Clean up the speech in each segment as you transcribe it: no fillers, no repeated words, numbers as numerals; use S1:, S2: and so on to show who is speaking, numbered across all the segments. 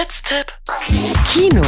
S1: Fritz-Tipp. Kino.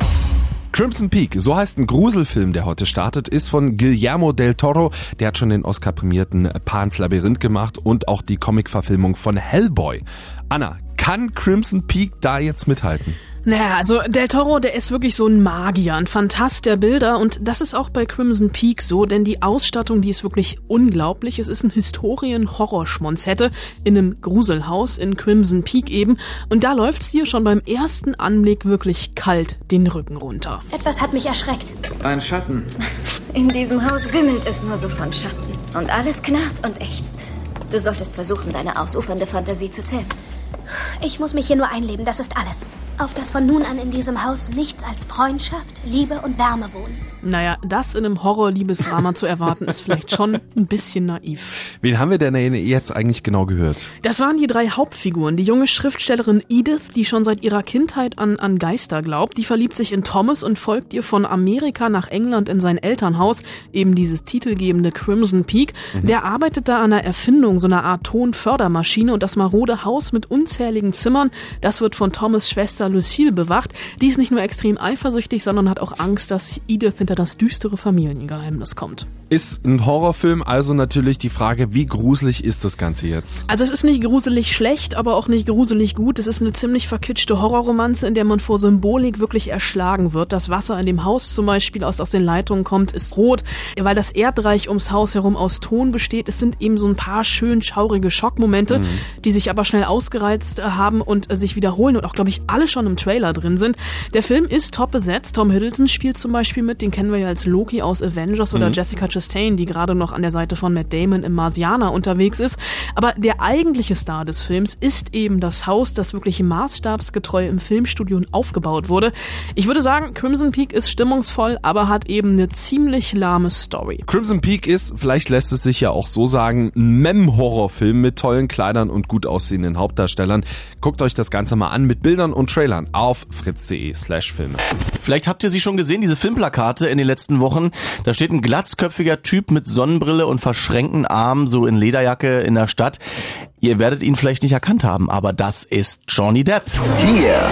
S2: Crimson Peak, so heißt ein Gruselfilm, der heute startet, ist von Guillermo del Toro. Der hat schon den Oscar-prämierten Pan's Labyrinth gemacht und auch die Comic-Verfilmung von Hellboy. Anna, kann Crimson Peak da jetzt mithalten?
S3: Naja, also Del Toro, der ist wirklich so ein Magier, ein Phantast der Bilder und das ist auch bei Crimson Peak so, denn die Ausstattung, die ist wirklich unglaublich. Es ist ein Historien-Horrorschmonzette in einem Gruselhaus in Crimson Peak eben und da läuft's dir schon beim ersten Anblick wirklich kalt den Rücken runter.
S4: Etwas hat mich erschreckt.
S5: Ein Schatten.
S4: In diesem Haus wimmelt es nur so von Schatten und alles knarrt und ächzt. Du solltest versuchen, deine ausufernde Fantasie zu zähmen. Ich muss mich hier nur einleben, das ist alles. Auf das von nun an in diesem Haus nichts als Freundschaft, Liebe und Wärme wohnen.
S3: Naja, das in einem Horror-Liebesdrama zu erwarten, ist vielleicht schon ein bisschen naiv.
S2: Wen haben wir denn jetzt eigentlich genau gehört?
S3: Das waren die 3 Hauptfiguren. Die junge Schriftstellerin Edith, die schon seit ihrer Kindheit an Geister glaubt. Die verliebt sich in Thomas und folgt ihr von Amerika nach England in sein Elternhaus. Eben dieses titelgebende Crimson Peak. Der arbeitet da an der Erfindung so einer Art Tonfördermaschine und das marode Haus mit unzähligen Zimmern, das wird von Thomas' Schwester Lucille bewacht. Die ist nicht nur extrem eifersüchtig, sondern hat auch Angst, dass Edith hinter das düstere Familiengeheimnis kommt.
S2: Ist ein Horrorfilm, also natürlich die Frage, wie gruselig ist das Ganze jetzt?
S3: Also es ist nicht gruselig schlecht, aber auch nicht gruselig gut. Es ist eine ziemlich verkitschte Horrorromanze, in der man vor Symbolik wirklich erschlagen wird. Das Wasser in dem Haus zum Beispiel, aus den Leitungen kommt, ist rot, weil das Erdreich ums Haus herum aus Ton besteht. Es sind eben so ein paar schön schaurige Schockmomente, die sich aber schnell ausgereizt haben und sich wiederholen und auch, glaube ich, alle schon im Trailer drin sind. Der Film ist top besetzt. Tom Hiddleston spielt zum Beispiel mit, den kennen wir ja als Loki aus Avengers oder Jessica Chastain, die gerade noch an der Seite von Matt Damon im Marsianer unterwegs ist. Aber der eigentliche Star des Films ist eben das Haus, das wirklich maßstabsgetreu im Filmstudio aufgebaut wurde. Ich würde sagen, Crimson Peak ist stimmungsvoll, aber hat eben eine ziemlich lahme Story.
S2: Crimson Peak ist, vielleicht lässt es sich ja auch so sagen, ein Mem-Horrorfilm mit tollen Kleidern und gut aussehenden Hauptdarstellern. Guckt euch das Ganze mal an mit Bildern und Trailern auf fritz.de/Filme.
S6: Vielleicht habt ihr sie schon gesehen, diese Filmplakate in den letzten Wochen. Da steht ein glatzköpfiger Typ mit Sonnenbrille und verschränkten Armen, so in Lederjacke in der Stadt. Ihr werdet ihn vielleicht nicht erkannt haben, aber das ist Johnny Depp.
S7: Hier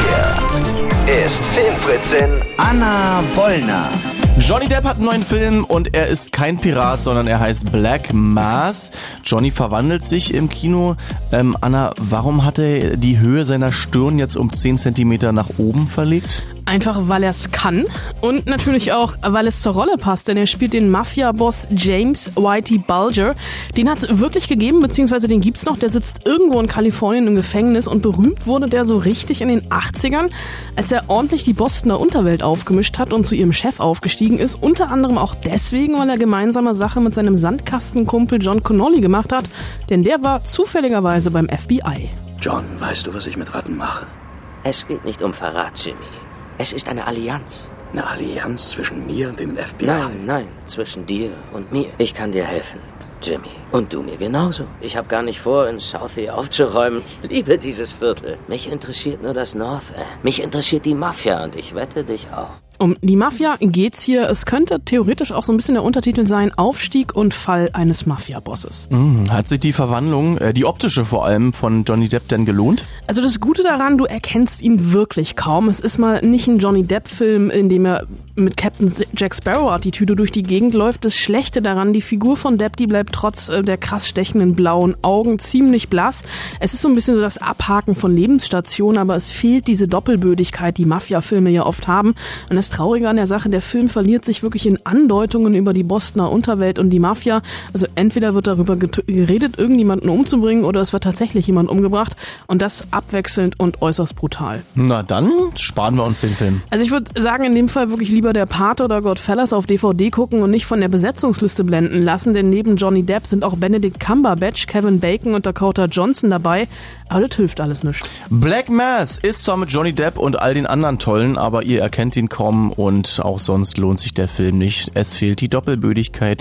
S7: ist Filmfritzin Anna Wollner.
S6: Johnny Depp hat einen neuen Film und er ist kein Pirat, sondern er heißt Black Mass. Johnny verwandelt sich im Kino. Anna, warum hat er die Höhe seiner Stirn jetzt um 10 Zentimeter nach oben verlegt?
S3: Einfach, weil er es kann und natürlich auch, weil es zur Rolle passt, denn er spielt den Mafia-Boss James Whitey Bulger. Den hat es wirklich gegeben, beziehungsweise den gibt's noch. Der sitzt irgendwo in Kalifornien im Gefängnis und berühmt wurde der so richtig in den 80ern, als er ordentlich die Bostoner Unterwelt aufgemischt hat und zu ihrem Chef aufgestiegen ist. Unter anderem auch deswegen, weil er gemeinsame Sache mit seinem Sandkastenkumpel John Connolly gemacht hat, denn der war zufälligerweise beim FBI.
S7: John, weißt du, was ich mit Ratten mache?
S8: Es geht nicht um Verrat, Jimmy. Es ist eine Allianz.
S7: Eine Allianz zwischen mir und dem FBI?
S8: Nein, zwischen dir und mir. Ich kann dir helfen, Jimmy. Und du mir genauso. Ich habe gar nicht vor, in Southie aufzuräumen. Ich liebe dieses Viertel. Mich interessiert nur das North End. Mich interessiert die Mafia und ich wette dich auch.
S3: Um die Mafia geht's hier. Es könnte theoretisch auch so ein bisschen der Untertitel sein: Aufstieg und Fall eines Mafia-Bosses.
S6: Hat sich die Verwandlung, die optische vor allem, von Johnny Depp denn gelohnt?
S3: Also das Gute daran, du erkennst ihn wirklich kaum. Es ist mal nicht ein Johnny Depp-Film, in dem er mit Captain Jack Sparrow-Attitüde durch die Gegend läuft. Das Schlechte daran, die Figur von Depp, die bleibt trotz der krass stechenden blauen Augen ziemlich blass. Es ist so ein bisschen so das Abhaken von Lebensstationen, aber es fehlt diese Doppelbödigkeit, die Mafia-Filme ja oft haben. Und das Traurige an der Sache, der Film verliert sich wirklich in Andeutungen über die Bostoner Unterwelt und die Mafia. Also entweder wird darüber geredet, irgendjemanden umzubringen, oder es wird tatsächlich jemand umgebracht. Und das abwechselnd und äußerst brutal.
S6: Na dann sparen wir uns den Film.
S3: Also ich würde sagen, in dem Fall wirklich lieber der Pate oder Godfellas auf DVD gucken und nicht von der Besetzungsliste blenden lassen, denn neben Johnny Depp sind auch Benedict Cumberbatch, Kevin Bacon und Dakota Johnson dabei. Aber das hilft alles nichts.
S6: Black Mass ist zwar mit Johnny Depp und all den anderen Tollen, aber ihr erkennt ihn kaum und auch sonst lohnt sich der Film nicht. Es fehlt die Doppelbödigkeit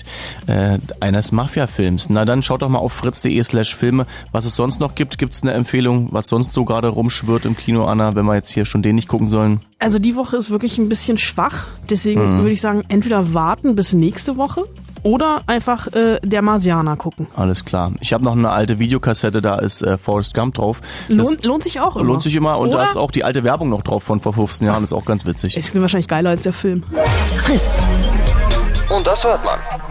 S6: eines Mafia-Films. Na dann schaut doch mal auf fritz.de/Filme, was es sonst noch gibt. Gibt's eine Empfehlung, was sonst so gerade rumschwirrt im Kino, Anna, wenn wir jetzt hier schon den nicht gucken sollen?
S3: Also die Woche ist wirklich ein bisschen schwach. Deswegen würde ich sagen, entweder warten bis nächste Woche oder einfach Der Marsianer gucken.
S6: Alles klar. Ich habe noch eine alte Videokassette, da ist Forrest Gump drauf.
S3: Lohnt sich auch immer.
S6: Lohnt sich immer und
S3: oder?
S6: da ist auch die alte Werbung noch drauf von vor 15 Jahren, ist auch ganz witzig.
S3: Ist wahrscheinlich geiler als der Film.
S1: Fritz.
S5: Und das hört man.